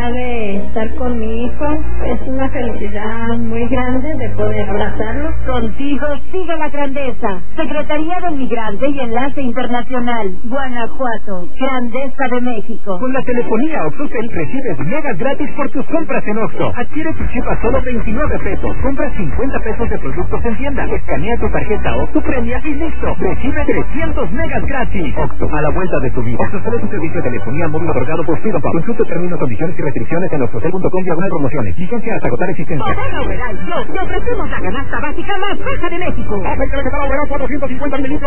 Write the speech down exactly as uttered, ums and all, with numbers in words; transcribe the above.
oportunidad de estar con mi hijo. Es una felicidad muy grande de poder abrazarlo. Contigo sigue la grandeza. Secretaría del Migrante y Enlace Internacional, Guanajuato, Grandeza de México. Con la telefonía OxxoCell recibes megas gratis por tus compras en Oxxo. Adquiere tu chip a solo veintinueve pesos. Compra cincuenta pesos de productos en tienda. Escanea tu tarjeta o tu premia y listo. Recibe trescientos megas gratis. Oxxo, a la vuelta de tu vida. OxxoCell es un servicio de telefonía móvil otorgado por Freedom Pop. Consulta términos, condiciones y restricciones en oxxocell punto com diagonal promociones. Vigencia hasta agotar existencia. Bodega Oberal, te ofrecemos la canasta básica más baja de México. Aceite vegetal Oberal cuatrocientos cincuenta mililitros.